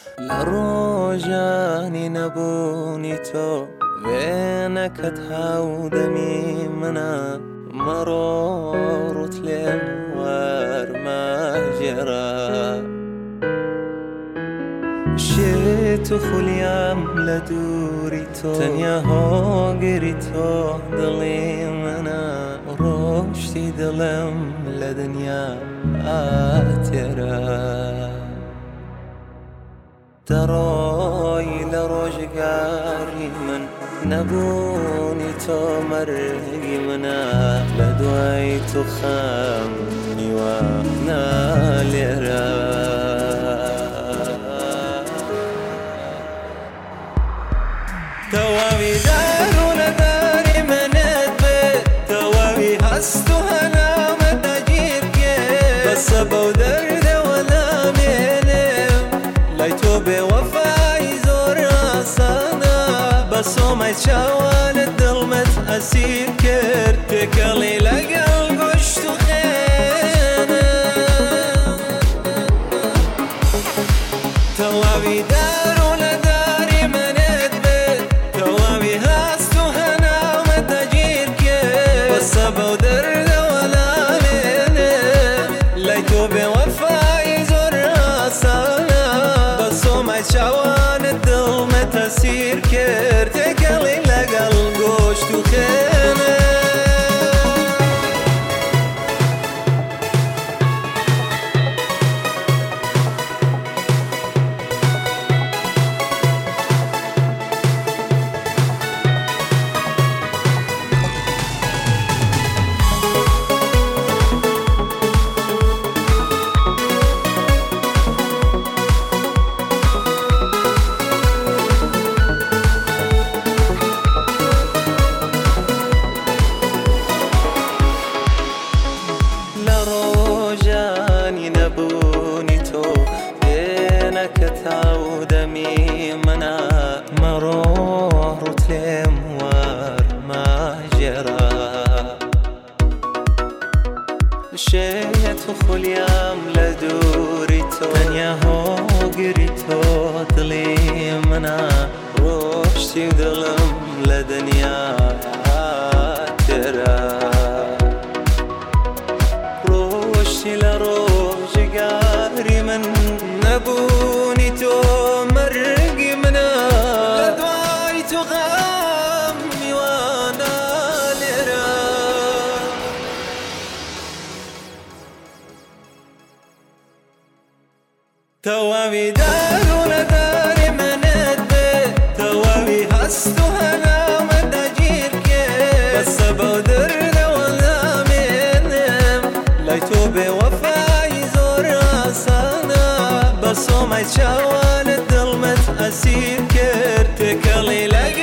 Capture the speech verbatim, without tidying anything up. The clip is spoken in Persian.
لروجاني نبوني تو وينك تهودمي منا مرور تلموار ما جرى شيتو خليام لدوري تو تنيا هوغري تو دلي منا روشتي دلم لدنيا آترا تراي لروجقاري من نبوني تو مرقي منا لدواي تخامني وانا لرا توابي دارنا داري من البيت توابي هستو هلا متاجير كيف بس ابو درد ولا ميلم لايتو بوفاي زور راسانا بس وما يتشاوان الدلمة أسير كرتك اللي لقى القشت خينا توابي دارنا داري من ابو درد ولا ميلم لايتو بوفاي زور راسانا بس وما يتشاوان الدلمة تسير كرتك اللي لقى القشت وخينا لروجاني نبوني تو بينك تعودمي منا مرور تلموار ما جرى شيت خليام لدوري تو تنيا هوغري تو دلي منا روشتي دلم لدنيا ترى لروجقاري من نبوني تو مرقي منا لدواي تغامي وانا لرا توابي دارنا داري من البيت توابي هستو هلا متاجير كيف بس ابو درد ولا ميلم لايتو بوفاي زور راسانا بس وما يتشاوان الدلمة أسير كرتك اللي لقى